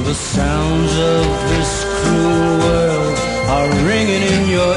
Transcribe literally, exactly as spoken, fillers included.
The sounds of this cruel world are ringing in your